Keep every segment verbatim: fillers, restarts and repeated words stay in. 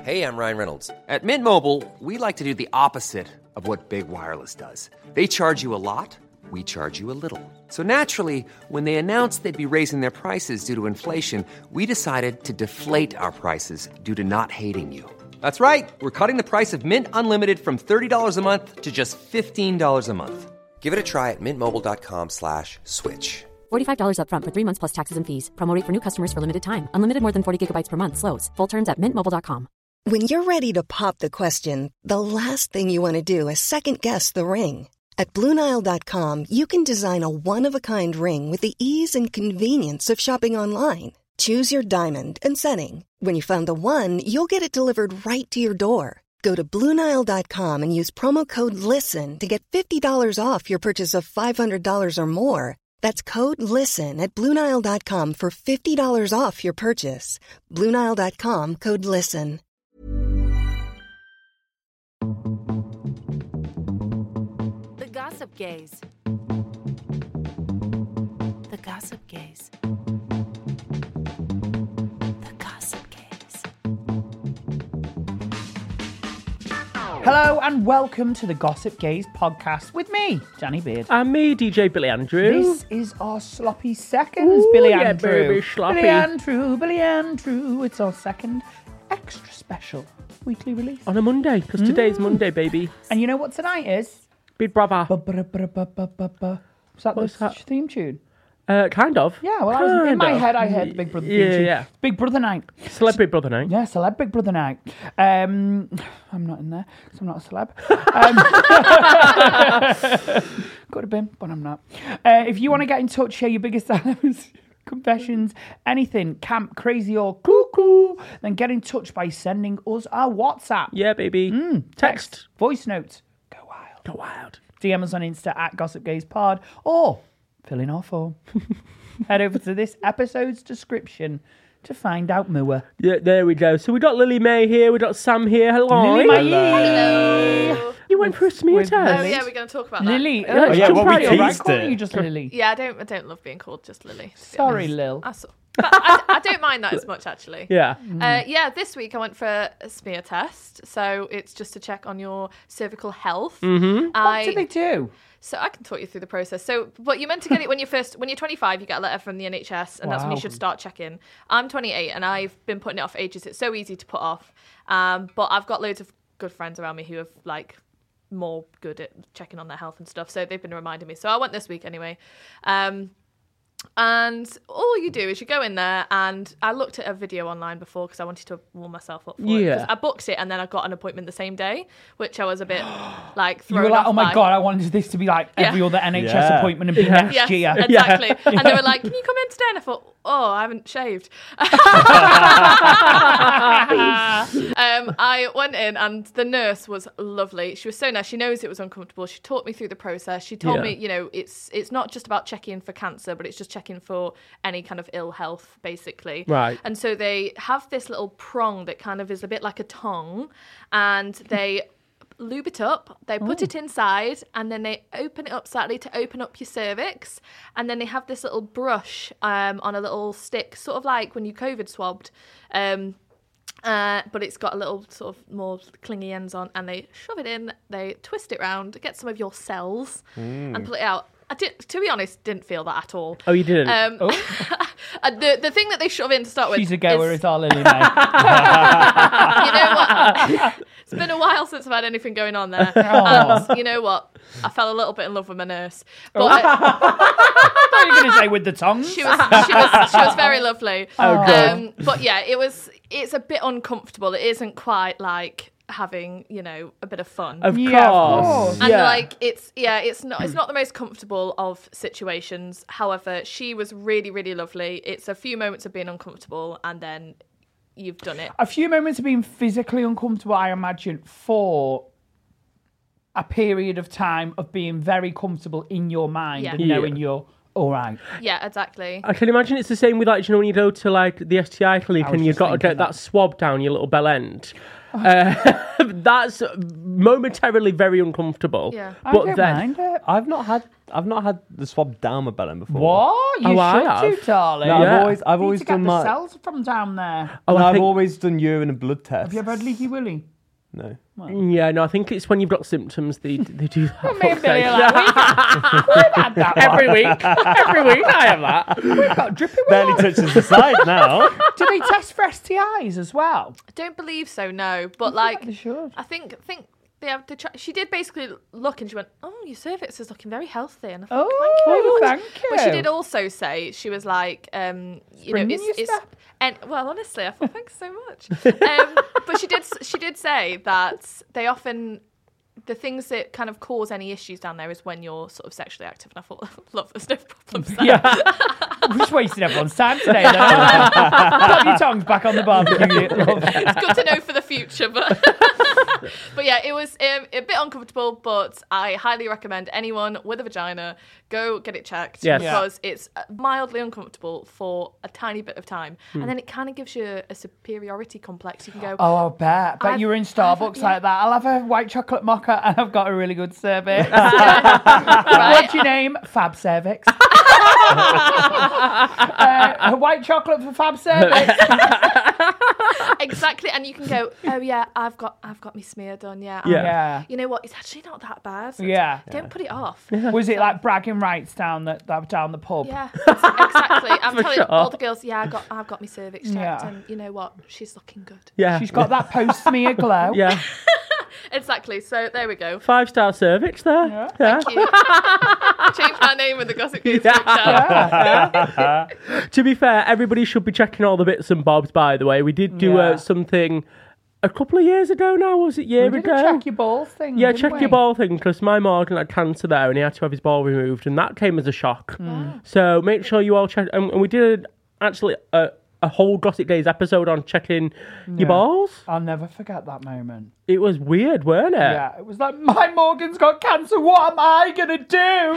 Hey, I'm Ryan Reynolds. At Mint Mobile, we like to do the opposite of what Big Wireless does. They charge you a lot, we charge you a little. So naturally, when they announced they'd be raising their prices due to inflation, we decided to deflate our prices due to not hating you. That's right. We're cutting the price of Mint Unlimited from thirty dollars a month to just fifteen dollars a month. Give it a try at mintmobile.com slash switch. forty-five dollars up front for three months plus taxes and fees. Promo rate for new customers for limited time. Unlimited more than forty gigabytes per month slows. Full terms at mint mobile dot com. When you're ready to pop the question, the last thing you want to do is second-guess the ring. At Blue Nile dot com, you can design a one-of-a-kind ring with the ease and convenience of shopping online. Choose your diamond and setting. When you find the one, you'll get it delivered right to your door. Go to Blue Nile dot com and use promo code LISTEN to get fifty dollars off your purchase of five hundred dollars or more. That's code LISTEN at Blue Nile dot com for fifty dollars off your purchase. Blue Nile dot com, code LISTEN. The Gossip Gaze. The Gossip Gaze. The Gossip Gaze. Hello and welcome to the Gossip Gaze podcast with me, Danny Beard. And me, D J Billy Andrew. This is our sloppy seconds, Ooh, Billy yeah, Andrew. baby, sloppy. Billy Andrew, Billy Andrew. It's our second extra special weekly release. On a Monday, because today's Monday, baby. And you know what tonight is? Big Brother. Ba-ba-da-ba-ba-ba-ba. Was that What's the that? theme tune? Uh, kind of. Yeah, well, I was, in Kind my of. head, I heard the Big Brother theme Yeah, tune. yeah. Big Brother night. Celeb Big Brother night. Yeah, celeb Big Brother night. Um, I'm not in there because I'm not a celeb. Um, could have been, but I'm not. Uh, if you want to get in touch, share your biggest dilemmas, confessions, anything, camp, crazy or cuckoo, then get in touch by sending us a WhatsApp. Yeah, baby. Mm, text, voice notes. Go wild. Go wild. D M us on Insta at Gossip Gaze Pod or fill in our form. Head over to this episode's description to find out more. Yeah, there we go. So we got Lily May here. We got Sam here. Hello. Lily May. Hello. You went for a smear with test. Oh yeah, we're going to talk about that. Lily. Yeah, Oh, yeah, I'm well, proud we of you, right? teased Calling it. you just Lily. Yeah, I don't. I don't love being called just Lily. to be Sorry, honest. Lil. I, saw, but I, I don't mind that as much actually. Yeah. Uh, yeah, this week I went for a smear test, so it's just to check on your cervical health. Mm-hmm. I, What did they do? So I can talk you through the process. So, but you're meant to get it when you're first, when you're twenty-five, you get a letter from the N H S, and that's when Wow. you should start checking. I'm twenty-eight, and I've been putting it off for ages. It's so easy to put off, um, but I've got loads of good friends around me who have like more good at checking on their health and stuff. So they've been reminding me. So I went this week anyway. Um, And all you do is you go in there, and I looked at a video online before because I wanted to warm myself up for it. Yeah. 'Cause I booked it, and then I got an appointment the same day, which I was a bit like You thrown were like, off oh my by. God, I wanted this to be like Yeah. every other N H S Yeah. appointment and be Yeah. next Yes, year. exactly. And they were like, can you come in today? And I thought, oh, I haven't shaved. um, I went in, and the nurse was lovely. She was so nice. She knows it was uncomfortable. She taught me through the process. She told Yeah. me, you know, it's it's not just about checking for cancer, but it's just checking for any kind of ill health, basically. Right. And so they have this little prong that kind of is a bit like a tongue, and they lube it up, they put it inside, and then they open it up slightly to open up your cervix, and then they have this little brush um, on a little stick, sort of like when you COVID swabbed, um, uh, but it's got a little sort of more clingy ends on, and they shove it in, they twist it round, get some of your cells, and pull it out. I did, to be honest, didn't feel that at all. Oh, you didn't? Um, the the thing that they shove in to start with. She's a goer, is, is our Lily May. you know what? It's been a while since I've had anything going on there. And you know what? I fell a little bit in love with my nurse. But uh, What are you going to say with the tongue? she was she was she was very lovely. Oh, good. Um, but yeah, it was it's a bit uncomfortable. It isn't quite like having, you know, a bit of fun. Of Yeah, of course. course. And yeah. like it's yeah, it's not it's not the most comfortable of situations. However, she was really, really lovely. It's a few moments of being uncomfortable, and then you've done it. A few moments of being physically uncomfortable, I imagine, for a period of time of being very comfortable in your mind Yeah. and knowing Yeah. you're all right. Yeah, exactly. I can imagine it's the same with, like, you know, when you go to like the S T I clinic I was and you've just got to thinking get that. that. swab down your little bell end. Uh, that's momentarily very uncomfortable. Yeah. I But don't then, mind it. I've not had I've not had the swab down my belly before. What? You Oh, I should have. do, darling. No, Yeah. I've always I've You always need to done get my the cells from down there. Oh, no, I I've think- always done urine and blood tests. Have you ever had leaky willy? No. yeah, no, I think it's when you've got symptoms they they do that. Me and fuck's Billy sake. are like, we've, we've had that Every one. week, every week I have that. We've got drippy Barely willy. touches the side now. Do they test for S T Is as well? I don't believe so, no. But like like, they should. I think think they have to try. She did basically look and she went, "Oh, your cervix is looking very healthy." And I thought, Oh, "Thank you very much." thank But she you. did also say she was like, um, you Spring know, in it's, your it's step. and well, honestly, I thought, thanks so much. Um, but she did she did say that they often. The things that kind of cause any issues down there is when you're sort of sexually active. And I thought, love, there's no problems there. Yeah. We're just wasting everyone's time today. Then, aren't we? Pop your tongues back on the barbecue. Love. It's good to know for the future, but but yeah, it was um, a bit uncomfortable. But I highly recommend anyone with a vagina go get it checked Yes. because it's mildly uncomfortable for a tiny bit of time, and then it kind of gives you a superiority complex. You can go, Oh, I bet. Bet I've- you were in I've- Starbucks yeah. like that. I'll have a white chocolate mocha and I've got a really good cervix. Right. What's your name? Fab Cervix. uh, a white chocolate for Fab Cervix. exactly, and you can go, oh yeah, I've got I've got my smear done. Yeah, Yeah. I'm- Yeah. You know what? It's actually not that bad. Yeah. Don't put it off. Was it like bragging rights down the that- down the pub? Yeah, ex- exactly. I'm For telling sure. all the girls, yeah, I got, I've got my cervix checked, Yeah. and you know what? She's looking good. Yeah, She's got that post smear glow. yeah, Exactly. So there we go. five star cervix there. Yeah, Thank you. Change my name in the Gossip Gaze group chat. To be fair, everybody should be checking all the bits and bobs. By the way, we did do Yeah. uh, something a couple of years ago now. Was it a year We did ago? a check your balls thing. Yeah, didn't check we? your ball thing because my Morgan had cancer there and he had to have his ball removed, and that came as a shock. So make sure you all check. And, and we did actually a, a whole Gossip Days episode on checking Yeah. your balls. I'll never forget that moment. It was weird, weren't it? Yeah, it was like, my Morgan's got cancer. What am I gonna do?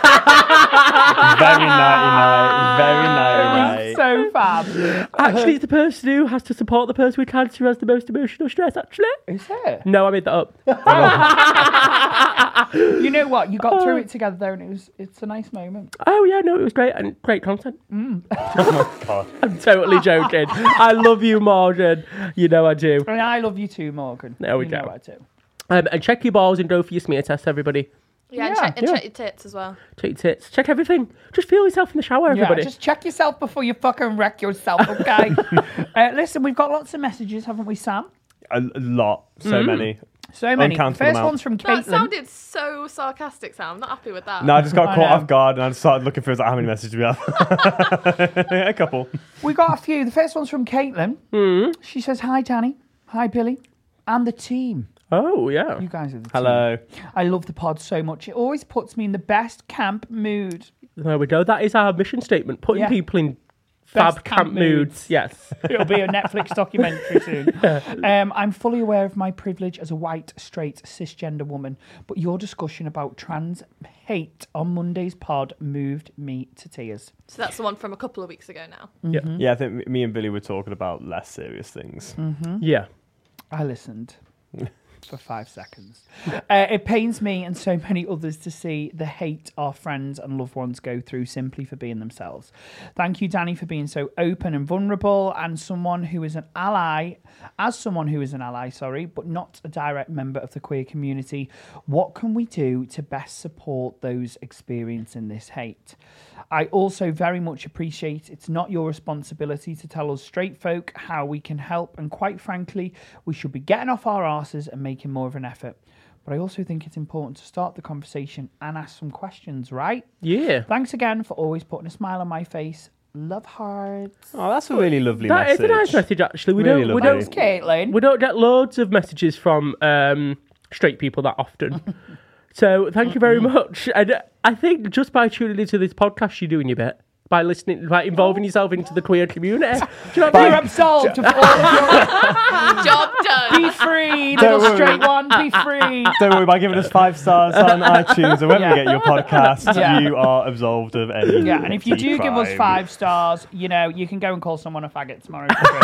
Very nighty night. Very nighty It night. was so fab. Actually, it's the person who has to support the person with cancer who has the most emotional stress. Actually, Is it? no, I made that up. You know what? You got through it together there, and it was it's a nice moment. Oh yeah, no, it was great and great content. Mm. God. I'm totally joking. I love you, Morgan. You know I do. And I love you too, Morgan. There we you go. Know I do. Um, and check your balls and go for your smear test, everybody. Yeah, and, Yeah, check, and yeah. check your tits as well. Check your tits. Check everything. Just feel yourself in the shower, everybody. Yeah, just check yourself before you fucking wreck yourself, okay? uh, listen, we've got lots of messages, haven't we, Sam? A, a lot. So many. So many. The Uncountable first amount. one's from That Caitlin. sounded so sarcastic, Sam. I'm not happy with that. No, I just got I caught know. off guard and I started looking through like, how many messages we have. A couple. We got a few. The first one's from Caitlin. Mm. She says, hi, Danny. Hi, Billy. And the team. Oh, yeah. You guys are the team. Hello. I love the pod so much. It always puts me in the best camp mood. There we go. That is our mission statement. Putting Yeah. people in fab Best camp, camp moods. moods. Yes. It'll be a Netflix documentary soon. Um, I'm fully aware of my privilege as a white, straight, cisgender woman, but your discussion about trans hate on Monday's pod moved me to tears. So that's the one from a couple of weeks ago now. Mm-hmm. Yeah, I think me and Billy were talking about less serious things. Yeah. I listened for five seconds. Uh, it pains me and so many others to see the hate our friends and loved ones go through simply for being themselves. Thank you, Danny, for being so open and vulnerable, and someone who is an ally, as someone who is an ally, sorry, but not a direct member of the queer community. What can we do to best support those experiencing this hate? I also very much appreciate it's not your responsibility to tell us straight folk how we can help, and quite frankly, we should be getting off our arses and making more of an effort. But I also think it's important to start the conversation and ask some questions, right? Yeah. Thanks again for always putting a smile on my face. Love hearts. Oh, that's a really lovely That is message. a nice message, actually. We Really don't. We lovely. don't. Thanks, Caitlin. We don't get loads of messages from um, straight people that often. So thank you very much. And I think just by tuning into this podcast, you're doing your bit. by listening, by involving yourself into the queer community. Do you know what I You're mean? absolved of all of your... Job done. Be free, Don't little worry. straight one, be free. Don't worry, by giving us five stars on iTunes or wherever Yeah. you get your podcast, Yeah. you are absolved of any. Yeah, and if you do give us crime. five stars, you know, you can go and call someone a faggot tomorrow. for free.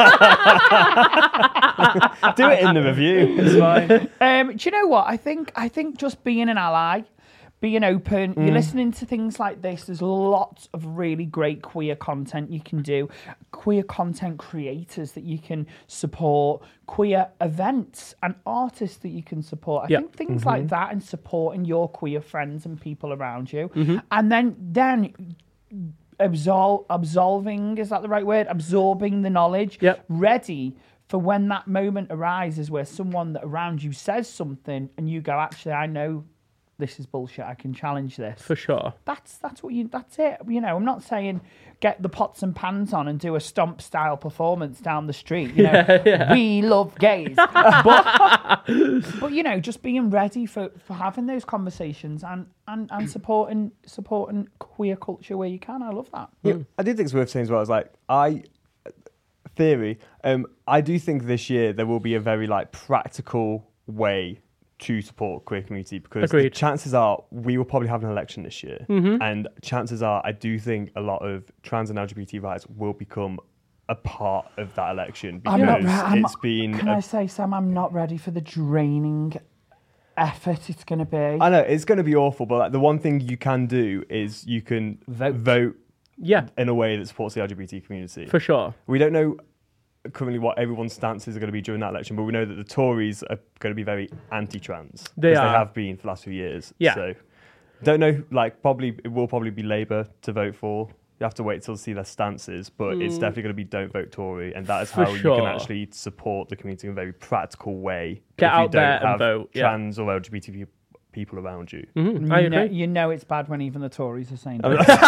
do it in the review. It's fine. um, do you know what? I think I think just being an ally, being open, you're listening to things like this, there's lots of really great queer content you can do, queer content creators that you can support, queer events and artists that you can support. I Yeah. think things like that and supporting your queer friends and people around you. And then then absolve, absolving, is that the right word? Absorbing the knowledge, Yep. ready for when that moment arises where someone that around you says something and you go, actually, I know this is bullshit, I can challenge this. For sure. That's that's what you that's it. You know, I'm not saying get the pots and pans on and do a stomp style performance down the street. You know, we love gays. but, but you know, just being ready for, for having those conversations and, and, and supporting supporting queer culture where you can. I love that. Yeah, I did think it's worth saying as well. It's like I theory. Um, I do think this year there will be a very like practical way to support queer community because the Agreed. chances are we will probably have an election this year, Mm-hmm. and chances are I do think a lot of trans and L G B T rights will become a part of that election because I'm not re- I'm- it's been. Can a- I say, Sam, I'm not ready for the draining effort it's going to be. I know it's going to be awful, but like, the one thing you can do is you can Vote. vote Yeah, in a way that supports the L G B T community. for sure. We don't know currently what everyone's stances are going to be during that election, but we know that the Tories are going to be very anti-trans. They because are. They have been for the last few years. Yeah. So don't know, like probably, it will probably be Labour to vote for. You have to wait till see their stances, but it's definitely going to be don't vote Tory, and that is Mm. For how you sure. can actually support the community in a very practical way. Get if you out there don't and have vote, yeah. trans or L G B T pe- people around you. Mhm, I you, know, agree. you know it's bad when even the Tories are saying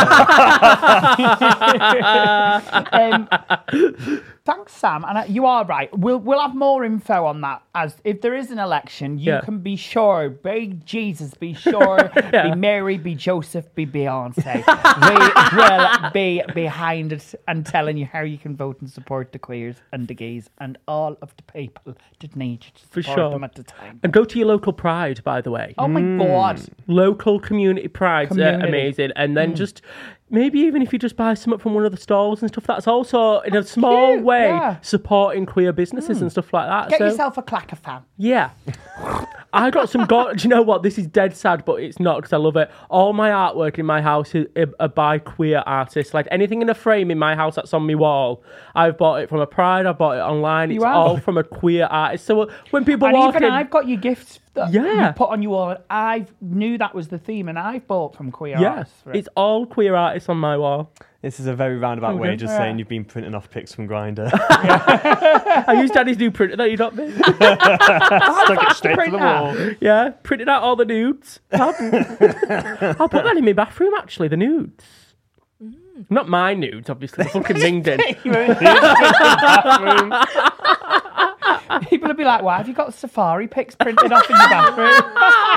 that. um, thanks, Sam. And uh, you are right. We'll we'll have more info on that as if there is an election. You Yeah. can be sure. Be Jesus. Be sure. Yeah. Be Mary. Be Joseph. Be Beyonce. We will be behind it and telling you how you can vote and support the queers and the gays and all of the people that need you to For support sure. them at the time. And go to your local Pride, by the way. Oh my God. Local community prides Community. are amazing. And then just maybe even if you just buy something from one of the stalls and stuff, that's also in a small cute, way yeah. supporting queer businesses and stuff like that. Get So, yourself a clacker fan. yeah. I got some god. Do you know what? This is dead sad, but it's not because I love it. All my artwork in my house is are by queer artists. Like anything in a frame in my house that's on my wall, I've bought it from a Pride. I bought it online. You It's have? all from a queer artist. So when people And walk even in, I've got your gifts that Yeah. you put on your wall. I knew that was the theme, and I've bought from queer yeah, artists. for it. it's all queer artists on my wall. This is a very roundabout Okay. way, just Yeah. saying you've been printing off pics from Grindr. I used Daddy's new printer that you got me. Stuck it straight to the printer. wall. Yeah, printed out all the nudes. I'll, I'll put that in my bathroom, actually, the nudes. Not my nudes, obviously. The fucking LinkedIn. People will be like, "Why have you got safari pics printed off in your bathroom?"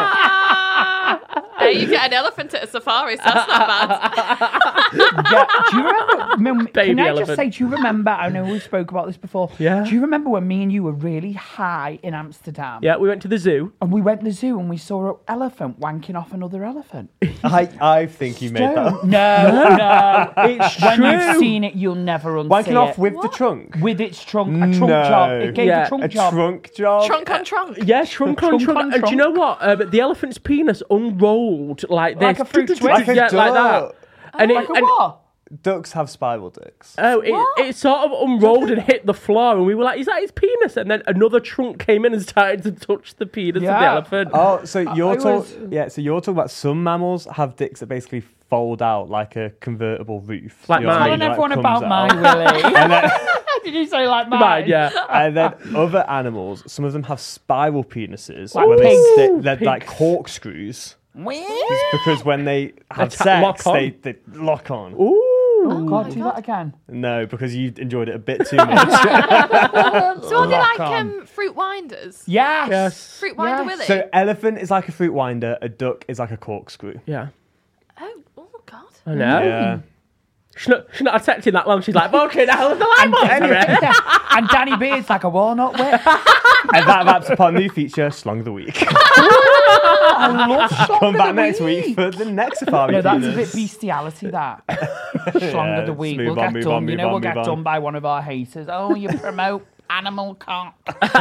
Hey, you get an elephant at a safari, so that's not bad. Yeah. Do you remember? Mum, Baby can I elephant. just say? Do you remember? I know we spoke about this before. Yeah. Do you remember when me and you were really high in Amsterdam? Yeah, we went to the zoo. And we went to the zoo and we saw an elephant wanking off another elephant. I, I think you made that up. No, no. It's When true. you've seen it, you'll never unsee Wanking off it. with the trunk. with its trunk, a trunk No. job. It gave Yeah, a trunk A job. trunk job. Trunk on trunk. Yeah, trunk on Trunk trunk. on And do you know what? Um, the elephant's penis unrolled like this. Like a fruit twist? Like a yeah, like that. duck. And, Like it, a and what? Ducks have spiral dicks. oh, it, it sort of unrolled and hit the floor, and we were like, "Is that his penis?" And then another trunk came in and started to touch the penis of the Yeah. elephant. Oh, so you're I talking? was- Yeah, so you're talking about some mammals have dicks that basically fold out like a convertible roof. Like You know what I mine. mean? Telling Like, everyone comes about out. mine, Willie. And then, Did you say like mine? Mine, yeah. and then other animals, some of them have spiral penises Like where they pigs. stick, they're Pigs. like corkscrews. Wee. It's because when they have ta- sex, lock on. they, they lock on. Ooh. Oh, God, do that again. No, because you enjoyed it a bit too much. So are they Lock like on. um, fruit winders? Yes. Yes. Fruit winder Yes. Willy? So elephant is like a fruit winder, a duck is like a corkscrew. Yeah. oh, oh, God. I know. Yeah. She's not, she's not accepting that long. She's like, okay, now the line and, and Danny Beard's like a walnut whip. And that wraps up our new feature, Slong of the Week. I love Slong Come of back the next week for the next Safari No, that's a Cleaners. bit bestiality, that. Slong Yeah, of the week. move We'll on, get move done. on, you move know, on, we'll get move on. done by one of our haters. Oh, you promote animal cock.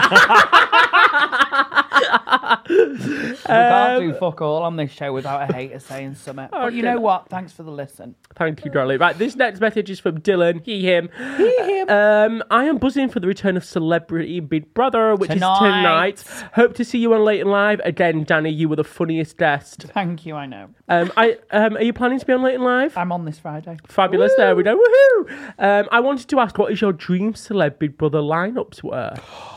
We can't do fuck all on this show without a hater saying something. But you know what? Thanks for the listen. Thank you, darling. Right, this next message is from Dylan. He, him. He, him. Um, I am buzzing for the return of Celebrity Big Brother, which Tonight. is tonight. Hope to see you on Late and Live. Again, Danny, you were the funniest guest. Thank you, I know. Um, I um, Are you planning to be on Late and Live? I'm on this Friday. Fabulous. There we go. Woohoo! Um, I wanted to ask, what is your dream Celeb Big Brother lineups were?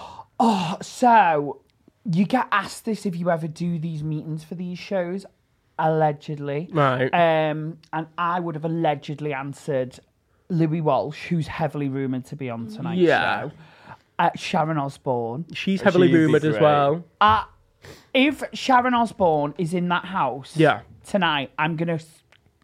Oh, so you get asked this if you ever do these meetings for these shows, allegedly. Right. Um, and I would have allegedly answered Louis Walsh, who's heavily rumoured to be on tonight's Yeah. show. Uh, Sharon Osbourne. She's heavily She'd be rumoured as great. well. Uh, if Sharon Osbourne is in that house Yeah. tonight, I'm going to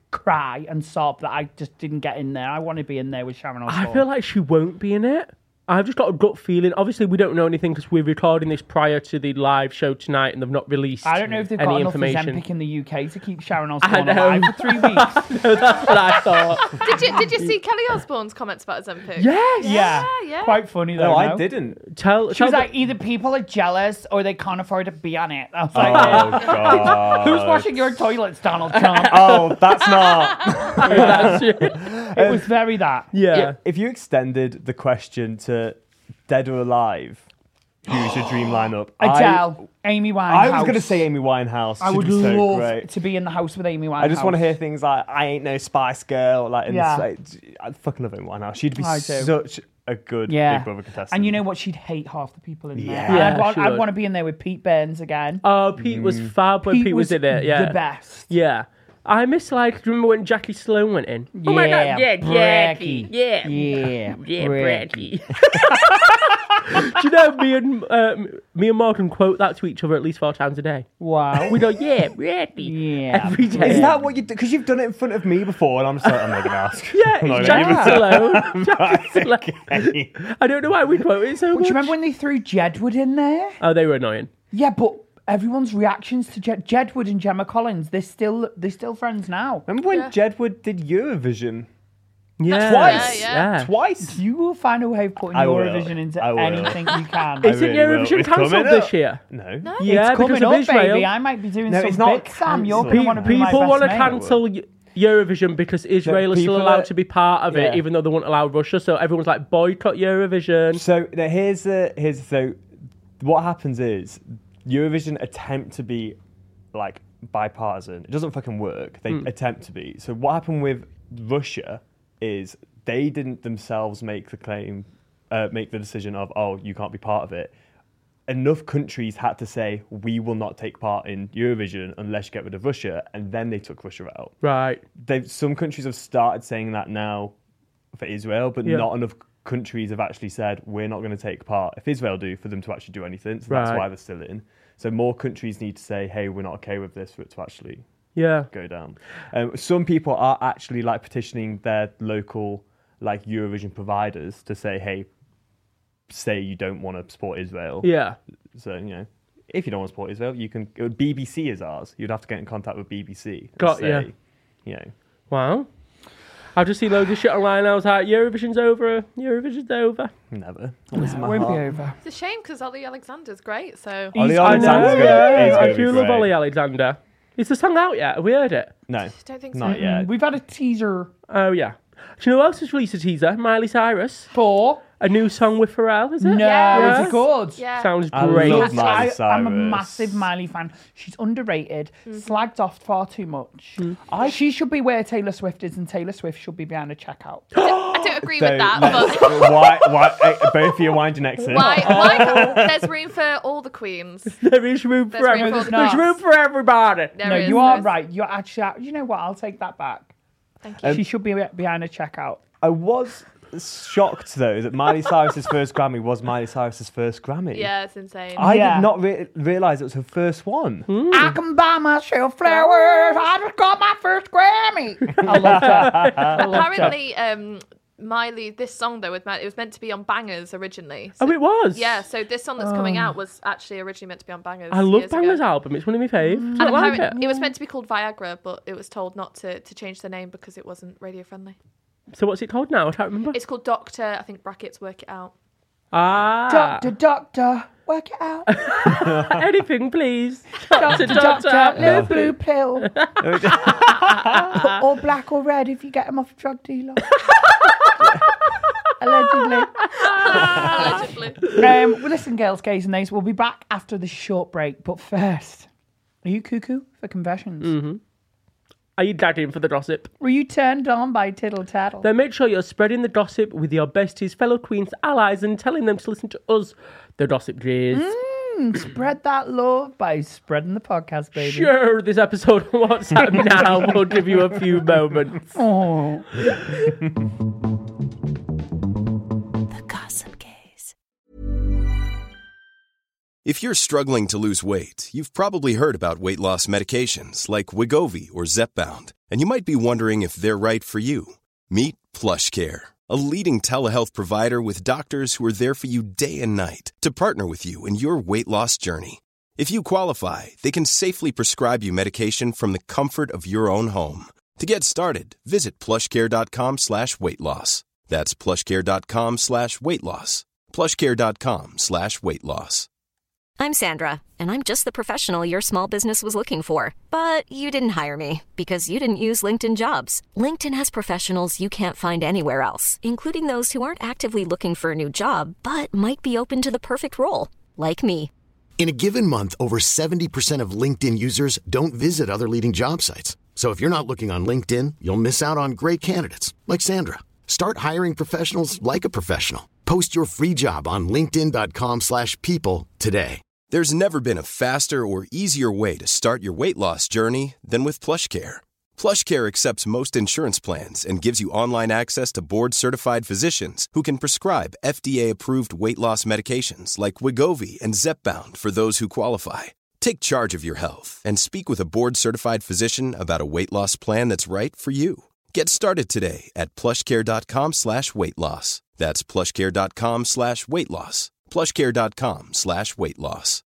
cry and sob that I just didn't get in there. I want to be in there with Sharon Osbourne. I feel like she won't be in it. I've just got a gut feeling. Obviously, we don't know anything because we're recording this prior to the live show tonight, and they've not released I don't know if they've any got enough information. Ozempic in the U K to keep Sharon I Osbourne know. alive for three weeks. No, that's what I thought. Did you did you see Kelly Osbourne's comments about Ozempic? Yes. Yeah, yeah. quite funny though. No, I no? didn't. Tell. She tell was the- like, either people are jealous or they can't afford to be on it. I was Oh, like, God. who's washing your toilets, Donald Trump? Oh, that's not. That's it. It was very that. Yeah. If you extended the question to Dead or Alive, who's your dream lineup? Adele, Amy Winehouse. I, I was going to say Amy Winehouse. I She'd would be so love great. to be in the house with Amy Winehouse. I just want to hear things like "I ain't no Spice Girl." Like, in Yeah. the, I fucking love Amy Winehouse. She'd be I do. such a good Yeah. Big Brother contestant. And you know what? She'd hate half the people in there. Yeah. And Yeah, I'd, want, she I'd would. want to be in there with Pete Burns again. Oh, Pete was fab when Pete, was, in it. Yeah. the best. Yeah. I miss, like, do you remember when Jackie Sloan went in? Yeah, Oh my God, yeah, Bradley. Jackie. Yeah. Yeah, Yeah, Bradley. Bradley. Do you know me and um, me and Morgan quote that to each other at least four times a day? Wow. We go, yeah, Bradley. Yeah. Every day. Is that what you do? Because you've done it in front of me before, and I'm just like, I'm not going to ask. Yeah, I'm not it's gonna Jackie even- Sloan. Jackie Sloan. Okay. I don't know why we quote it so Do much. you remember when they threw Jedward in there? Oh, they were annoying. Yeah, but everyone's reactions to Jed- Jedward and Gemma Collins, they're still they're still friends now. Remember when Yeah. Jedward did Eurovision? Yeah. Twice. Yeah, Yeah. Twice. You will find a way of putting I will. Eurovision into I will. anything you can. Isn't really will. Eurovision It's coming cancelled this up. year? No. No? Yeah, it's coming because of up, Israel. baby. I might be doing No, some it's not bits, Sam. You're cancelled. going to want to be my People best want to mate. cancel Eu- Eurovision because Israel is still people allowed are- to be part of it, Yeah. even though they won't allow Russia. So everyone's like, boycott Eurovision. So now here's the here's so what happens is Eurovision attempt to be like bipartisan. It doesn't fucking work. They attempt to be. So what happened with Russia is they didn't themselves make the claim, uh, make the decision of oh you can't be part of it. Enough countries had to say we will not take part in Eurovision unless you get rid of Russia, and then they took Russia out. Right. They've, some countries have started saying that now for Israel, but Yeah. not enough countries have actually said we're not going to take part. If Israel do, for them to actually do anything, so that's Right. why they're still in. So more countries need to say, hey, we're not okay with this for it to actually Yeah. go down. Um, some people are actually like petitioning their local like Eurovision providers to say, hey, say you don't want to support Israel. Yeah. So, you know, if you don't want to support Israel, you can. B B C is ours. You'd have to get in contact with B B C. and Got say, ya. You know, Wow. I've just seen loads of shit online. I was like, Eurovision's over. Eurovision's over. never. It won't be over. It's a shame because Ollie Alexander's great. So Ollie I Alexander's know, gonna- yeah. he's gonna I be do love great. Ollie Alexander. Is the song out yet? Have we heard it? No, don't think so. not yet. We've had a teaser Oh, yeah. Do you know who else has released a teaser? Miley Cyrus. for. A new song with Pharrell, is it? No, Yes. is it good? Yeah. Sounds I great. love Yes, Miley I, I'm a Cyrus. massive Miley fan. She's underrated, slagged off far too much. I, she should be where Taylor Swift is, and Taylor Swift should be behind a checkout. I don't agree So with that, let's- but why, why, uh, both of you wind your necks in. why, why? There's room for all the queens. There is room for There's room everyone. for There's not. room for everybody. There no, is, you are there's- right. You're actually. You know what? I'll take that back. Thank you. she should be behind a checkout. I was shocked though that Miley Cyrus's first Grammy was Miley Cyrus's first Grammy. Yeah, it's insane. I Yeah. did not re- realise it was her first one. I can buy myself flowers. I just got my first Grammy. I love that. I love that. Apparently, um, Miley, this song though, with Miley, it was meant to be on Bangers originally. So, Oh, it was? yeah, so this song that's coming out was actually originally meant to be on Bangers. I love years Bangers ago. album. It's one of my faves. And I like apparently, it. it was meant to be called Viagra, but it was told not to, to change the name because it wasn't radio friendly. So what's it called now? I can't remember. It's called Doctor, I think brackets work it out. Ah. Doctor, doctor, work it out. Anything, please. Doctor, Doctor, doctor, little Love blue it. pill. Or black or red if you get them off a drug dealer. Allegedly. Allegedly. Um, well, listen, girls, gays and nays, we'll be back after the short break. But first, are you cuckoo for confessions? Mm-hmm. Are you dagging for the gossip? Were you turned on by tittle tattle? Then make sure you're spreading the gossip with your besties, fellow queens, allies, and telling them to listen to us, the Gossip Gays. Mm, spread that love by spreading the podcast, baby. Sure, this episode of What's Up Now will give you a few moments. Oh. The Gossip Gaze. If you're struggling to lose weight, you've probably heard about weight loss medications like Wegovy or Zepbound, and you might be wondering if they're right for you. Meet PlushCare, a leading telehealth provider with doctors who are there for you day and night to partner with you in your weight loss journey. If you qualify, they can safely prescribe you medication from the comfort of your own home. To get started, visit plushcare.com slash weight loss. That's plushcare.com slash weight loss. plushcare.com slash weight loss. I'm Sandra, and I'm just the professional your small business was looking for. But you didn't hire me because you didn't use LinkedIn Jobs. LinkedIn has professionals you can't find anywhere else, including those who aren't actively looking for a new job, but might be open to the perfect role, like me. In a given month, over seventy percent of LinkedIn users don't visit other leading job sites. So if you're not looking on LinkedIn, you'll miss out on great candidates like Sandra. Start hiring professionals like a professional. Post your free job on linkedin.com slash people today. There's never been a faster or easier way to start your weight loss journey than with PlushCare. PlushCare accepts most insurance plans and gives you online access to board-certified physicians who can prescribe F D A-approved weight loss medications like Wegovy and Zepbound for those who qualify. Take charge of your health and speak with a board-certified physician about a weight loss plan that's right for you. Get started today at plushcare.com slash weight loss. That's plushcare.com slash weight loss. plushcare.com slash weight loss.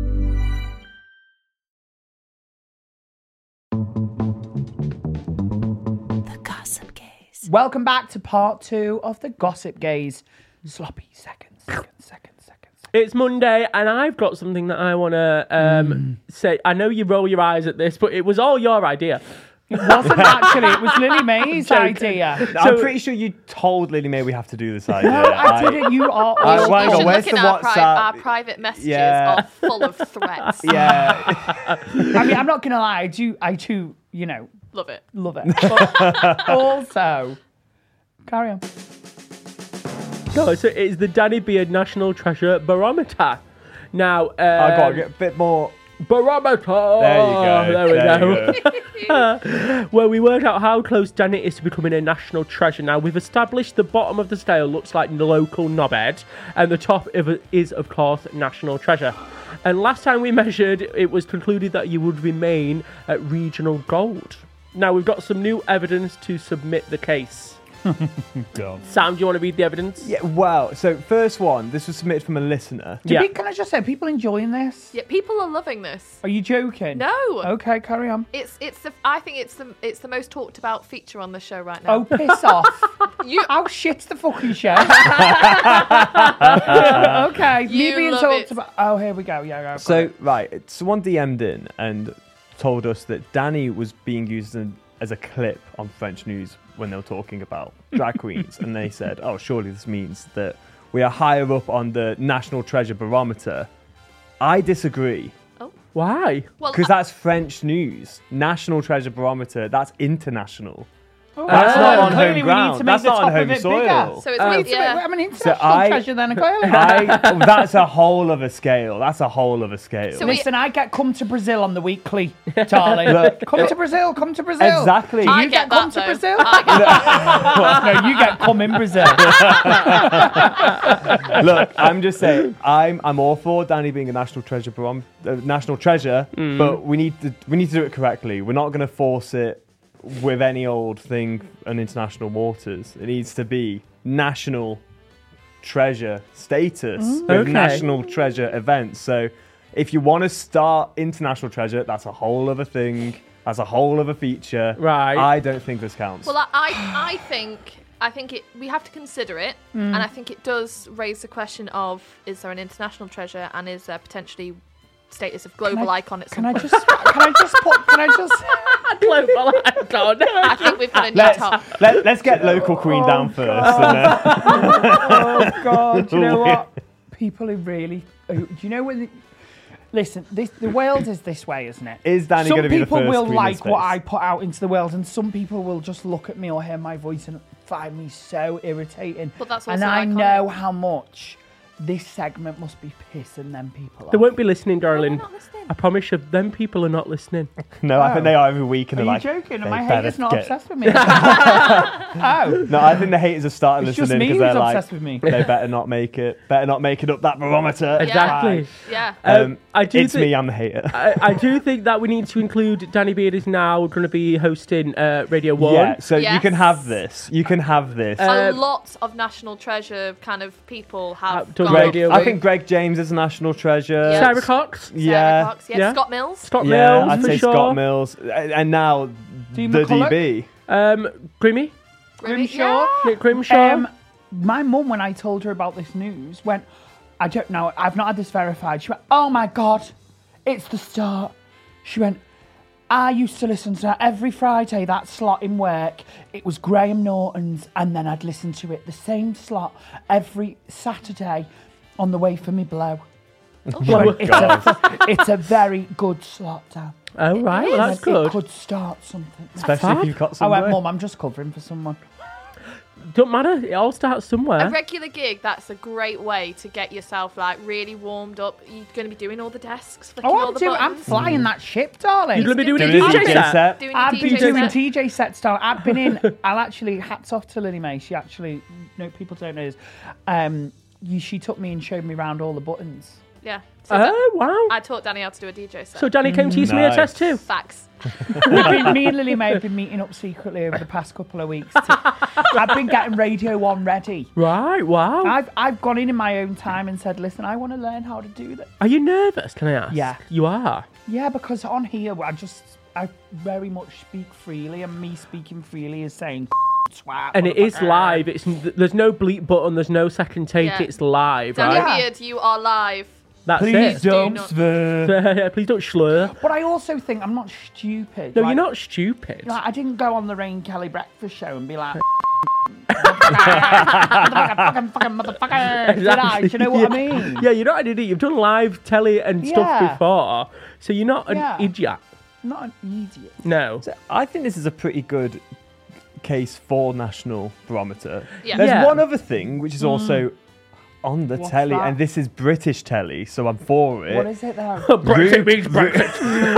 The Gossip Gaze. Welcome back to part two of the Gossip Gaze. Sloppy seconds, seconds, seconds, seconds. It's Monday, and I've got something that I want to um, say. I know you roll your eyes at this, but it was all your idea. It wasn't actually. It was Lily May's joking. idea. I'm pretty sure you told Lily May we have to do this idea. No, I didn't. You are. I- all- well, hang You on, should where's look the at our, pri- WhatsApp? our private messages Yeah. are full of threats. Yeah. I mean, I'm not gonna lie. I do. I do. You know, Love it. love it. But also, carry on. No, so it is the Danny Beard National Treasure Barometer. Now, um, I got to get a bit more. Barometer. There you go. There we There go. you go. Where we work out how close Danny is to becoming a national treasure. Now, we've established the bottom of the scale looks like the local knobhead, and the top of it is, of course, national treasure. And last time we measured, it was concluded that you would remain at regional gold. Now, we've got some new evidence to submit the case. God. Sam, do you want to read the evidence? Yeah, well, so first one, this was submitted from a listener. Do Yeah. we- can I just say, people enjoying this? Yeah, people are loving this. Are you joking? No. Okay, carry on. It's it's the I think it's the it's the most talked about feature on the show right now. Oh, piss off. You How shit's the fucking show? Okay, me You being love talked it. about. Oh, here we go. Yeah, yeah. So, right, someone D M'd in and told us that Danny was being used in, as a clip on French news when they were talking about drag queens. And they said, oh, surely this means that we are higher up on the National Treasure Barometer. I disagree. Why? well, Because that's French news. National Treasure Barometer, that's international. That's Uh, not on clearly home we ground. need to make That's the not top on home of it soil. bigger. So it's I we- mean, it's a yeah. bit- I'm an So international I, treasure then, clearly. I, that's a whole other scale. That's a whole other scale. So we- Listen, I get come to Brazil on the weekly, darling. Look, come to Brazil, come to Brazil. Exactly. Do you I get, get come that, to though. Brazil? I get no, you get come in Brazil. Look, I'm just saying, I'm I'm all for Danny being a national treasure, barom- uh, national treasure, Mm. but we need to we need to do it correctly. We're not going to force it with any old thing on international waters. It needs to be national treasure status with Okay. national treasure events. So, if you want to start international treasure, that's a whole other thing. That's a whole other feature. Right. I don't think this counts. Well, I, I, I think, I think it. We have to consider it, Mm. and I think it does raise the question of: is there an international treasure, and is there potentially status of global I- icon at Can some I point? just? Can I just put? Can I just? Global icon. I think we've got a new let's, top. let, let's get local queen Oh, down first. And then Oh God! Do you know what? People who really, who, do you know when? The, listen, this the world is this way, isn't it? Is Danny Some going to be the people first will queen in like what space? I put out into the world, and some people will just look at me or hear my voice and find me so irritating. But that's and also I iconic. know how much this segment must be pissing them people off. They won't be listening, darling. not listening. I promise you, them people are not listening. No, I think Oh. they are every week, and Are they're you like, joking? they Are my better haters not get- obsessed with me? oh. No, I think the haters have started It's just listening me because they're who's like, obsessed with me. they better not make it, better not make it up that barometer. Exactly. Right. Yeah. Um, I do it's thi- me, I'm the hater. I, I do think that we need to include Danny Beard is now going to be hosting uh, Radio One. Yeah, so you can Yes. have this. You can have this. Uh, a lot of national treasure kind of people have Outdoor gone Greg, radio. I think Greg James is a national treasure. Yeah. Sarah Cox, Sarah Yeah. Cox, yeah. Yeah. Scott Mills. Scott Yeah, Mills, I'd for say sure. Scott Mills. And and now Dean the McCulloch? D B. Um, Grimmy, Grimshaw. Nick Grimshaw. Um, my mum, when I told her about this news, went, I don't know, I've not had this verified. She went, oh my God, it's the start. She went, I used to listen to that every Friday, that slot in work. It was Graham Norton's, and then I'd listen to it, the same slot, every Saturday on the way for me blow. She my went, it's, a, it's a very good slot, Dan. oh right, well, that's It good. could start something. Especially fab. if you've got I some. went, Mum, I'm just covering for someone. Don't matter. It all starts somewhere. A regular gig, that's a great way to get yourself like really warmed up. You're going to be doing all the desks, flicking Oh, all I'm, the doing, I'm buttons. flying that ship, darling. You're going to be doing a Doing a D J D J set. set. Doing a I've D been J doing set. T J sets, darling. I've been in. I'll actually hats off to Lily May. She actually, no, people don't know this. Um, you, she took me and showed me around all the buttons. Yeah. So Dan- Oh wow. I taught Danny how to do a D J set. So Danny came to your smear Nice. test too. Facts. We've been, me and Lily May have been meeting up secretly over the past couple of weeks. To, I've been getting Radio One ready. Right. Wow. I've I've gone in in my own time and said, listen, I want to learn how to do that. Are you nervous? Can I ask? Yeah. You are. Yeah, because on here I just I very much speak freely, and me speaking freely is saying swat. And it is motherfucker. live. It's there's no bleep button. There's no second take. Yeah. It's live, Danny right? Beard, you are live. That's Please it. do don't not- swear. Please don't slur. But I also think I'm not stupid. No, Like, you're not stupid. Like, I didn't go on the Rain Kelly breakfast show and be like, fucking, fucking motherfucker. Did I? Do you know what I Yeah. mean? Yeah, you're not an idiot. You've done live telly and Yeah. stuff before, so you're not an Yeah. idiot. Not an idiot. No. So I think this is a pretty good case for national barometer. Yeah. There's Yeah. one other thing which is also on the What's telly, that? and this is British telly, so I'm for it. What is it though? Brexit Ru- means Brexit.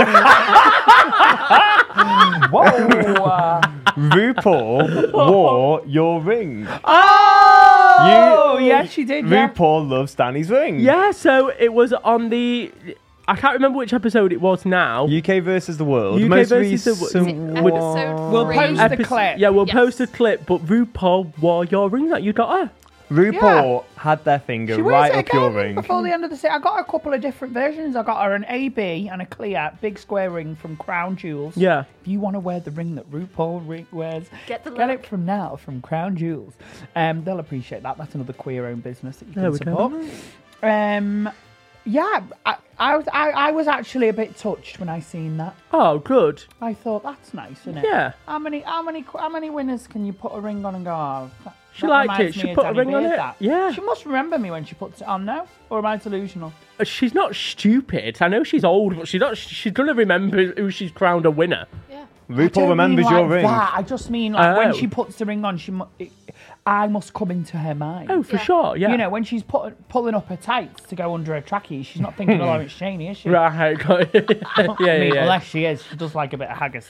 Whoa. uh, RuPaul wore your ring. Oh, You- yes, she did. Yeah. RuPaul loves Danny's ring. Yeah, so it was on the. I can't remember which episode it was now. U K versus the world. U K Most versus the wo- recent Is it episode one- We'll three? post the Epi- clip. Yeah, we'll Yes. post a clip, but RuPaul wore your ring that you got her. RuPaul had their finger She wears right it up your again ring. before the end of the set. I got a couple of different versions. I got her an A B and a clear big square ring from Crown Jewels. Yeah. If you want to wear the ring that RuPaul ring wears, Get the get look. it from now from Crown Jewels. Um, they'll appreciate that. That's another queer-owned business that you There can we support. go. Um, yeah, I, I was I, I was actually a bit touched when I seen that. Oh, good. I thought that's nice, isn't it? Yeah. How many how many how many winners can you put a ring on and go? Oh, that, She that liked reminds it. me She of put a Danny ring on Beard, it. that. Yeah. She must remember me when she puts it on, no? Or am I delusional? Uh, She's not stupid. I know she's old, but she's not. She's gonna remember who she's crowned a winner. Yeah. RuPaul I don't remembers mean your like ring. That. I just mean like when Oh. she puts the ring on, she mu- it, I must come into her mind. Oh, for sure, yeah. You know, when she's put, pulling up her tights to go under her trackie, she's not thinking of Lawrence Chaney, is she? Right, got it. yeah, I yeah, mean, yeah. unless she is, she does like a bit of haggis.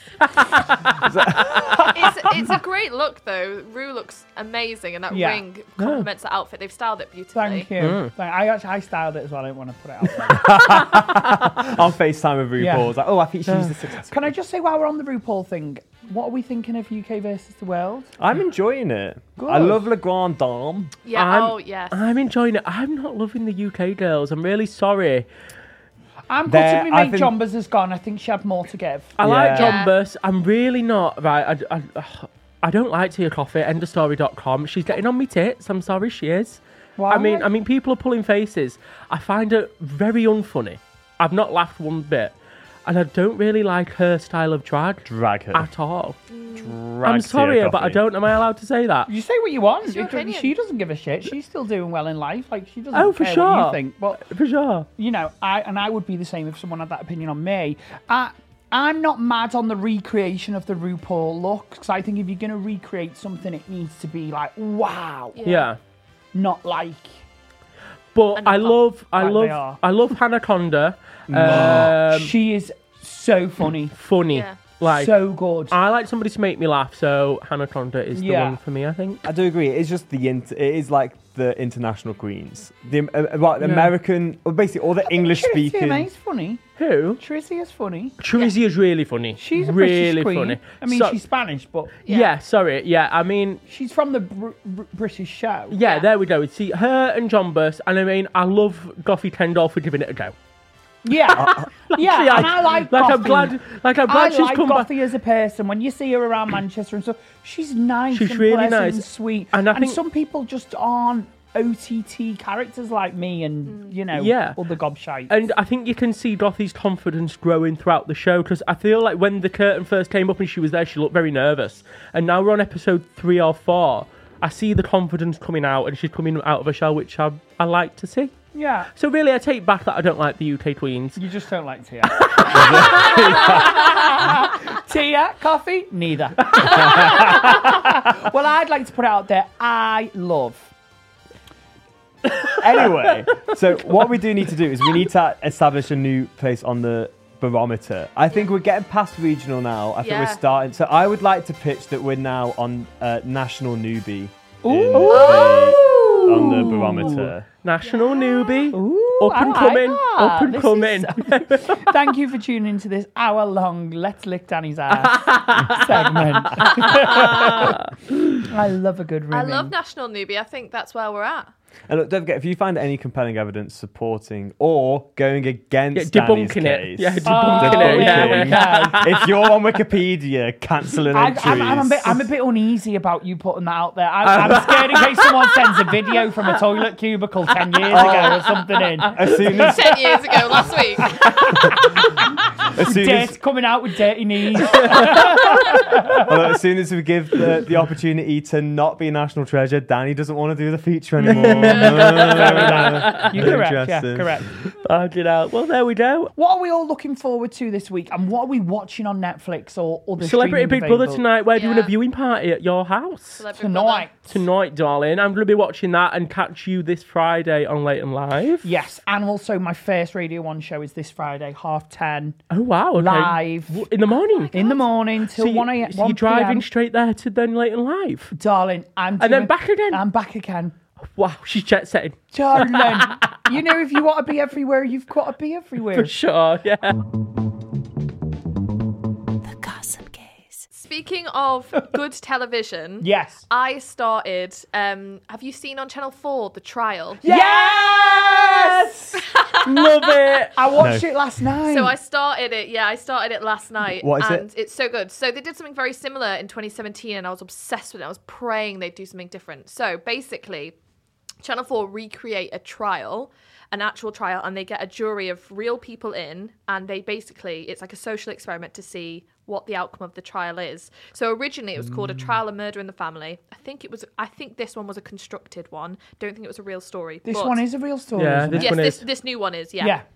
it's, it's a great look, though. Rue looks amazing, and that Yeah. ring complements the outfit. They've styled it beautifully. Thank you. Mm. Thank, I actually I styled it as well. I didn't want to put it out there. On FaceTime with RuPaul. Yeah. I was like, oh, I think she used the success. Can I just say, while we're on the RuPaul thing, what are we thinking of U K versus the world? I'm enjoying it. Good. I love Le Grand Dame. Yeah, I'm, oh, yes. I'm enjoying it. I'm not loving the U K girls. I'm really sorry. I'm There- gutted me I mate think- Jombers has gone. I think she had more to give. I like Yeah. John Burst. I'm really not. Right, I, I, I don't like Tia Coffee, end of story dot com. She's getting on me tits. I'm sorry, she is. Why? I mean, I mean, people are pulling faces. I find her very unfunny. I've not laughed one bit. And I don't really like her style of drag Drag her. at all. Drag I'm Tia sorry, but I Coffee. don't. Am I allowed to say that? You say what you want. It's your It doesn't- opinion. she doesn't give a shit. She's still doing well in life. Like she doesn't Oh, for care sure. what you think. But For sure. you know, I and I would be the same if someone had that opinion on me. I, I'm not mad on the recreation of the RuPaul look because I think if you're going to recreate something, it needs to be like wow, Yeah. not like But And I not love, I like they love, are. I love Hanaconda. Um, she is so funny, funny. Yeah. Like so good. I like somebody to make me laugh, so Hanaconda is the Yeah. one for me. I think. I do agree. It's just the int- it is like the international queens, the uh, well, the Yeah. American, or basically all the English Tricia speaking. May's funny. Who? Tricia's funny. Trizzy is really funny. She's a really British queen. funny. I mean, So- she's Spanish, but yeah. Sorry. Yeah. I mean, she's from the Br- Br- British show. yeah, There we go. See her and John Burst, and I mean, I love Goffy Kendall for giving it a go. Yeah, yeah, Yeah, and I like like I'm Goffy. glad, like I'm glad I she's like come back. Goffy as a person. When you see her around Manchester and stuff, she's nice She's and really pleasant nice. and sweet. And I think- some people just aren't O T T characters like me and, you know, Yeah. other gobshites. And I think you can see Dorothy's confidence growing throughout the show because I feel like when the curtain first came up and she was there, she looked very nervous. And now we're on episode three or four. I see the confidence coming out and she's coming out of a show, which I, I like to see. yeah, So really, I take back that I don't like the U K tweens. you just don't like Tia. Tia, coffee? Neither. Well, I'd like to put it out there. I love. Anyway, so what we do need to do is we need to establish a new place on the barometer. I think we're getting past regional now. I think Yeah. we're starting. So I would like to pitch that we're now on uh, national newbie in Ooh. the- on the barometer. National newbie, Ooh, up I and like coming, that. up and This coming. is- Thank you for tuning into this hour-long Let's Lick Danny's Ass segment. I love a good I rimming. love National Newbie. I think that's where we're at. And look, don't forget, if you find any compelling evidence supporting or going against Yeah, Danny's debunking it. case, Yeah, Oh, debunking it. yeah, Yeah. okay. if you're on Wikipedia cancelling I, entries, I'm, I'm, a bit, I'm a bit uneasy about you putting that out there. I, I'm scared in case someone sends a video from a toilet cubicle ten years ago or something in. as soon as, Ten years ago, last week. as soon as, Dirt coming out with dirty knees. well, as soon as we give the, the opportunity to not be a national treasure, Danny doesn't want to do the feature anymore. You're correct, yeah, Interesting. correct. Fucking hell. Well, there we go. What are we all looking forward to this week? And what are we watching on Netflix or other Celebrity streaming Big Brother available? tonight. We're doing a Yeah. viewing party at your house. Celebrity Tonight. Tonight, darling. I'm going to be watching that and catch you this Friday on Late and Live. Yes, and also my first Radio one show is this Friday, half ten, Oh, wow. Okay. live W- In the morning. in the morning till So you- one a m. so you're driving straight there to then Late and Live. Darling, I'm And then doing- back again? I'm back again. Wow, she's jet setting. Darling, you know if you want to be everywhere, you've got to be everywhere. For sure, yeah. The Gossip Gaze. Speaking of good television, Yes. I started. Um, have you seen on Channel Four The Trial? Yes! Love it. I watched it last night. So I started it. Yeah, I started it last night. What is it? and it's so good. So they did something very similar in twenty seventeen, and I was obsessed with it. I was praying they'd do something different. So basically, Channel four recreate a trial, an actual trial, and they get a jury of real people in, and they basically, it's like a social experiment to see what the outcome of the trial is. So originally it was called A Trial of Murder in the Family. I think it was, I think this one was a constructed one. Don't think it was a real story. This but- one is a real story. Yeah, isn't this it? Yes, one this, is. this new one is, yeah. Yeah.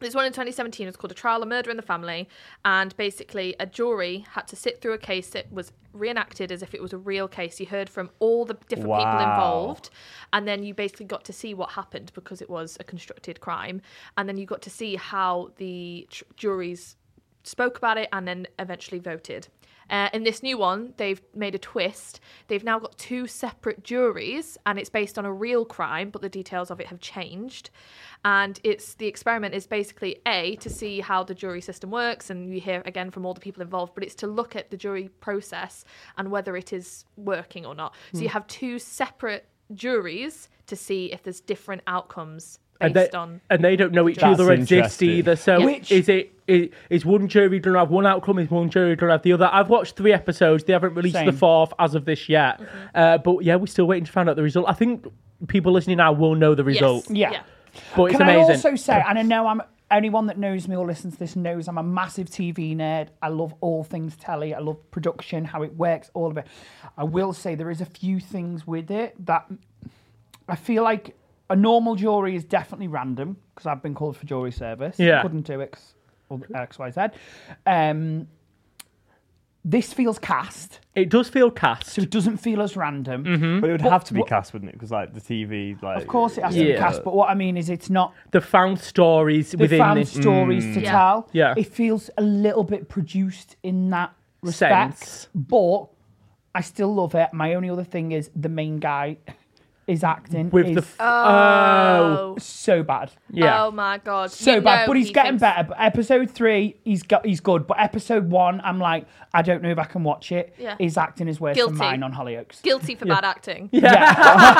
There's one in twenty seventeen. It was called A Trial of Murder in the Family. And basically, a jury had to sit through a case that was reenacted as if it was a real case. You heard from all the different Wow. people involved. And then you basically got to see what happened because it was a constructed crime. And then you got to see how the tr- juries spoke about it and then eventually voted. Uh, in this new one, they've made a twist. They've now got two separate juries, and it's based on a real crime, but the details of it have changed. And it's the experiment is basically A, to see how the jury system works, and you hear again from all the people involved, but it's to look at the jury process and whether it is working or not. So you have two separate juries to see if there's different outcomes And based they, on... and they don't know each That's other exist interesting. either. So Yeah. Which- is it is, is one jury going to have one outcome? Is one jury going to have the other? I've watched three episodes. They haven't released Same. the fourth as of this yet. Mm-hmm. Uh, but yeah, we're still waiting to find out the result. I think people listening now will know the result. Yes. Yeah. But it's Can amazing. I also say, and I know I'm anyone that knows me or listens to this knows I'm a massive T V nerd. I love all things telly. I love production, how it works, all of it. I will say there is a few things with it that I feel like a normal jury is definitely random because I've been called for jury service. Yeah. Couldn't do it 'cause of X, Y, Z. Um, this feels cast, It does feel cast. so it doesn't feel as random. But it would But have to be what- cast, wouldn't it? Because like the T V, like Of course, it has to be Yeah. cast, but what I mean is, it's not. The found stories They within found this stories to Yeah. tell. Yeah. It feels a little bit produced in that respect, sense. but I still love it. My only other thing is the main guy is acting with is the f- oh so bad, yeah. Oh my God. so You bad. know But he's he getting thinks- better. But episode three, he's got he's good. But episode one, I'm like, I don't know if I can watch it. Yeah. His acting is worse Guilty. than mine on Hollyoaks. Guilty for bad acting. Yeah.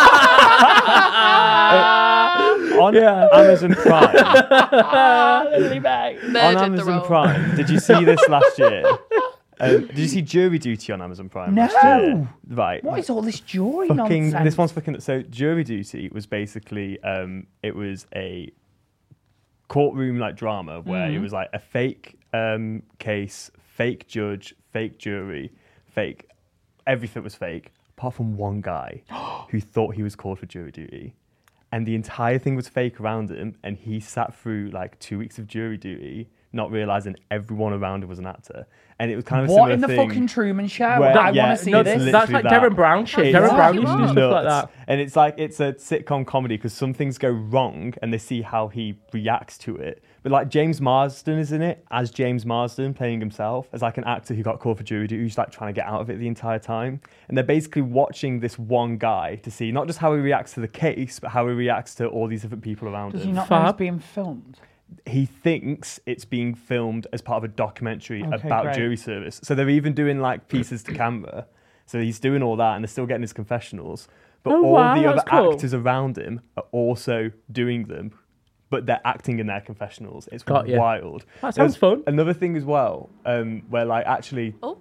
on Amazon Prime. Literally, mate. on Murdered the Amazon role. Prime. Did you see this last year? Um, did you see Jury Duty on Amazon Prime last No. year? Right. What is all this jury fucking nonsense? this one's fucking so Jury Duty was basically um it was a courtroom like drama where Mm-hmm. it was like a fake um case, fake judge, fake jury, fake everything was fake apart from one guy who thought he was called for jury duty, and the entire thing was fake around him, and he sat through like two weeks of jury duty not realizing everyone around him was an actor. And it was kind of a What similar in the thing fucking Truman Show? where- I yeah, want to see no, this. it's That's literally like Darren Brown shit. It's Darren Brown used to do stuff like nuts. that. And it's like, it's a sitcom comedy because some things go wrong and they see how he reacts to it. But like James Marsden is in it as James Marsden playing himself as like an actor who got called for jury duty who's like trying to get out of it the entire time. And they're basically watching this one guy to see not just how he reacts to the case, but how he reacts to all these different people around Does him. he not know it's Fab. being filmed? He thinks it's being filmed as part of a documentary Okay, about great. jury service. So they're even doing like pieces to camera. So he's doing all that and they're still getting his confessionals. But Oh, all wow, the other that's cool. actors around him are also doing them, but they're acting in their confessionals. It's Got ya. wild. That sounds There's fun. Another thing as well, um, where like actually Oh,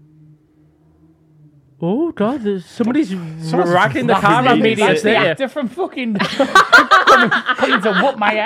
Oh god, there's somebody's Someone's ragging the ragging car me. on media That's The city. actor from fucking coming, coming to whoop my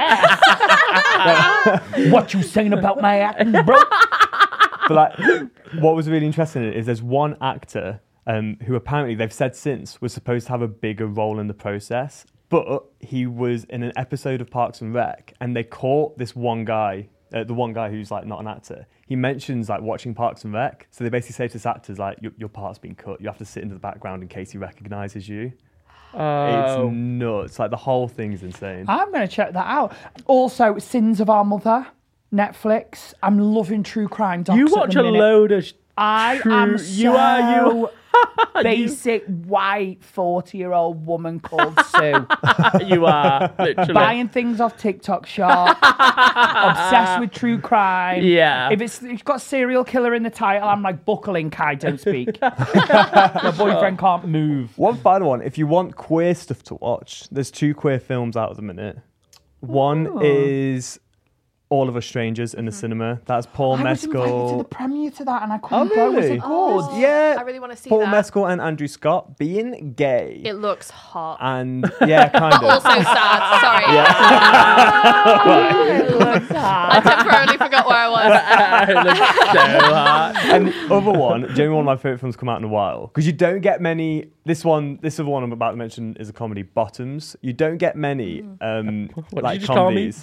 ass. What you saying about my acting, bro? But like, what was really interesting is there's one actor um, who apparently they've said since was supposed to have a bigger role in the process, but he was in an episode of Parks and Rec, and they caught this one guy, uh, the one guy who's like not an actor. He mentions like watching Parks and Rec, so they basically say to his actors like, your, your part's been cut. You have to sit into the background in case he recognises you. Oh. It's nuts. Like the whole thing's insane. I'm going to check that out. Also, Sins of Our Mother, Netflix. I'm loving true crime docs You at watch the a minute. load of. I true- am so you are you. basic white forty-year-old woman called Sue. You are literally. Buying things off TikTok shop, obsessed with true crime. Yeah. If it's, it's got serial killer in the title, I'm like, buckling, Kai, don't speak. My boyfriend can't move. One final one. If you want queer stuff to watch, there's two queer films out at the minute. One Ooh. is All of Us Strangers in the cinema. That's Paul I was invited to the Mescal. premiere to that and I Oh, couldn't go. Was really? it good? Oh. Yeah. I really wanna see Paul that. Mescal and Andrew Scott being gay. it looks hot. and yeah, kind of. Also sad. Sorry. I temporarily forgot where I was. Looks so hot. And the other one, genuinely one of my favourite films come out in a while. Because you don't get many, this one, this other one I'm about to mention is a comedy, Bottoms. You don't get many um, What like did you just call me? comedies.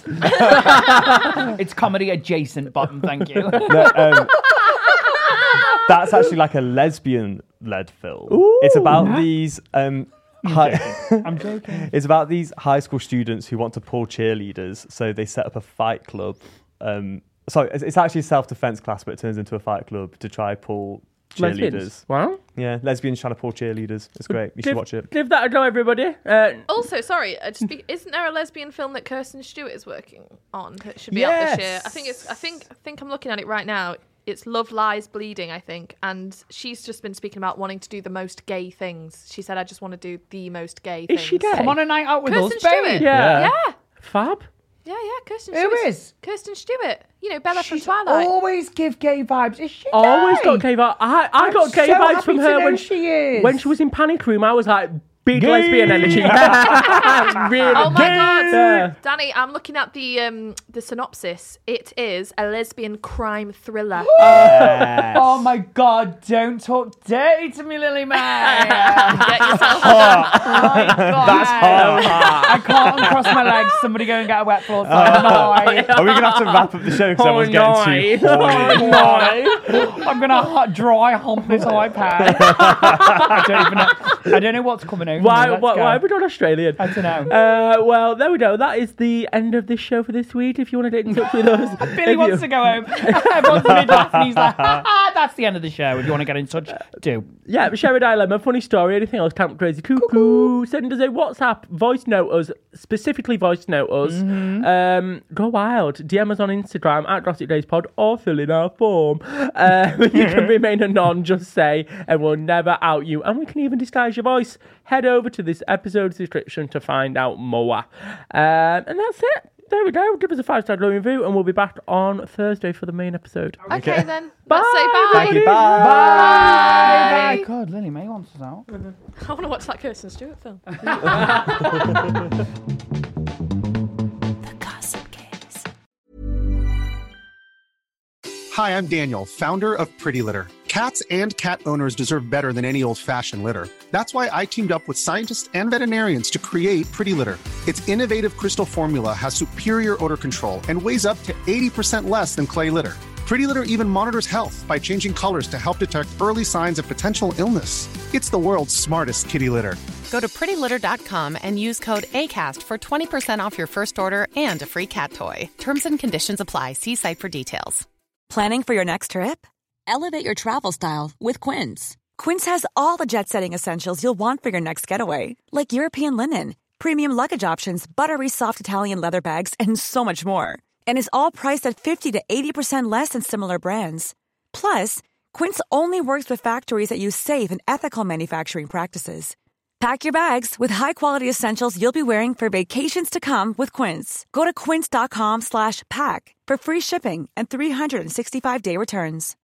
It's comedy adjacent bottom, thank you. No, um, that's actually like a lesbian-led film. Ooh. It's about these... Um, high, I'm joking. It's about these high school students who want to pull cheerleaders, so they set up a fight club. Um, so it's, it's actually a self-defense class, but it turns into a fight club to try pull cheerleaders. Lesbians. Wow. Yeah, lesbians trying to pull cheerleaders. It's great. You should Give, watch it. give that a go, everybody. Uh, Also, sorry, uh, just be, isn't there a lesbian film that Kirsten Stewart is working on that should be out this year? I think it's. I think. I think I'm looking at it right now. It's Love Lies Bleeding, I think, and she's just been speaking about wanting to do the most gay things. She said, "I just want to do the most gay Is things." she gay? Come on a night out with Kirsten us, babe. Stewart. Yeah. Yeah. Fab. Yeah, yeah, Kirsten Who Stewart. is? Kirsten Stewart. You know, Bella She's from Twilight. always give gay vibes. Is she gay? Always got gay vibes. I, I I'm got gay so vibes happy from to her know when she is. when she was in Panic Room. I was like, big Gay. lesbian energy. Really Oh my gay. god, Yeah. Danny! I'm looking at the um the synopsis. It is a lesbian crime thriller. Oh my god, don't talk dirty to me, Lily May. Get yourself. That's hot. I can't uncross my legs. Somebody go and get a wet floor sign. No. Are we going to have to wrap up the show because Oh, everyone's no. getting too Oh, horny? no. I'm gonna hot, dry hump this iPad. I don't even know. I don't know what's coming over. Why, me. Let's why, go. why have we done Australian? I don't know. Uh, well, there we go. That is the end of this show for this week. If you want to get in touch with us. Billy if wants you- to go home. Everyone's mid laugh and he's like, ha, ha, that's the end of the show. If you want to get in touch, do. Yeah, share a dilemma, funny story, anything else, Camp Crazy Cuckoo. Send us a WhatsApp, voice note us, specifically voice note us. Mm-hmm. Um, go wild. D M us on Instagram at Gossip Days Pod or fill in our form. Uh, you can remain a non, just say, and we'll never out you. And we can even disguise your voice. Head over to this episode's description to find out more. Um, and that's it. There we go. Give us a five-star glowing review, and we'll be back on Thursday for the main episode. Okay, then. Bye, Let's say bye. Thank you. Bye. Bye. Bye. God, Lily May wants us out. I want to watch that Kirsten Stewart film. The Gossip Case. Hi, I'm Daniel, founder of Pretty Litter. Cats and cat owners deserve better than any old-fashioned litter. That's why I teamed up with scientists and veterinarians to create Pretty Litter. Its innovative crystal formula has superior odor control and weighs up to eighty percent less than clay litter. Pretty Litter even monitors health by changing colors to help detect early signs of potential illness. It's the world's smartest kitty litter. Go to pretty litter dot com and use code ACAST for twenty percent off your first order and a free cat toy. Terms and conditions apply. See site for details. Planning for your next trip? Elevate your travel style with Quince. Quince has all the jet-setting essentials you'll want for your next getaway, like European linen, premium luggage options, buttery soft Italian leather bags, and so much more. And is all priced at fifty to eighty percent less than similar brands. Plus, Quince only works with factories that use safe and ethical manufacturing practices. Pack your bags with high-quality essentials you'll be wearing for vacations to come with Quince. Go to quince dot com slash pack for free shipping and three sixty-five day returns.